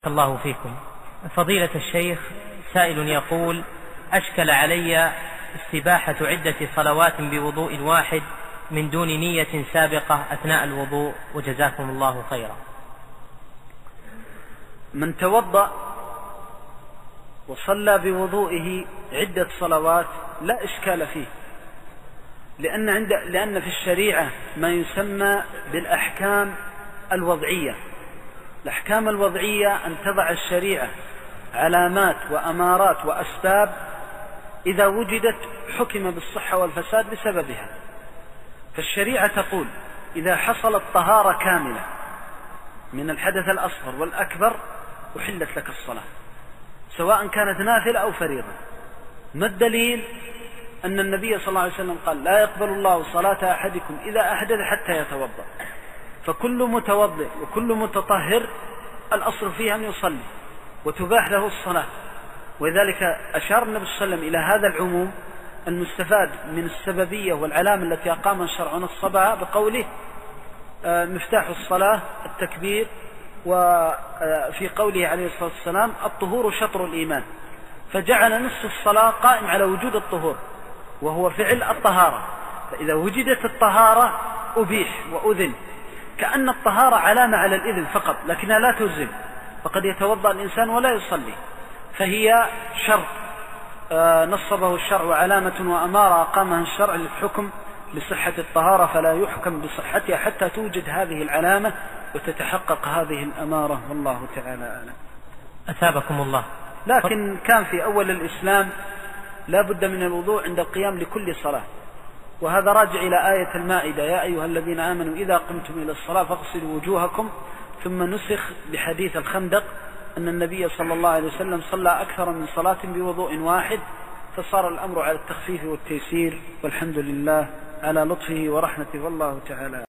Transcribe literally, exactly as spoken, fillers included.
الله فيكم. فضيلة الشيخ، سائل يقول: أشكل علي استباحة عدة صلوات بوضوء واحد من دون نية سابقة أثناء الوضوء، وجزاكم الله خيرا. من توضأ وصلى بوضوئه عدة صلوات لا إشكال فيه، لأن, عند لأن في الشريعة ما يسمى بالأحكام الوضعية. الأحكام الوضعية أن تضع الشريعة علامات وأمارات وأسباب إذا وجدت حكم بالصحة والفساد بسببها. فالشريعة تقول: إذا حصلت طهارة كاملة من الحدث الأصغر والأكبر أحلت لك الصلاة، سواء كانت نافلة أو فريضة. ما الدليل؟ أن النبي صلى الله عليه وسلم قال: لا يقبل الله صلاة أحدكم إذا أحدث حتى يتوضأ. فكل متوضئ وكل متطهر الأصل فيه أن يصلي وتباح له الصلاة. ولذلك أشار النبي صلى الله عليه وسلم إلى هذا العموم المستفاد من السببية والعلامة التي أقام الشرع ونصبها بقوله: مفتاح الصلاة التكبير، وفي قوله عليه الصلاة والسلام: الطهور شطر الإيمان. فجعل نصف الصلاة قائم على وجود الطهور، وهو فعل الطهارة. فإذا وجدت الطهارة أبيح وأذن، كأن الطهارة علامة على الإذن فقط لكنها لا تلزم، فقد يتوضأ الإنسان ولا يصلي، فهي شرط نصبه الشرع وعلامة وأمارة أقامها الشرع للحكم بصحة الطهارة، فلا يحكم بصحتها حتى توجد هذه العلامة وتتحقق هذه الأمارة، والله تعالى أعلم. أثابكم الله. لكن كان في أول الإسلام لا بد من الوضوء عند القيام لكل صلاة، وهذا راجع إلى آية المائدة: يا أيها الذين آمنوا إذا قمتم إلى الصلاة فاغسلوا وجوهكم. ثم نسخ بحديث الخندق أن النبي صلى الله عليه وسلم صلى أكثر من صلاة بوضوء واحد، فصار الأمر على التخفيف والتيسير، والحمد لله على لطفه ورحمته، والله تعالى.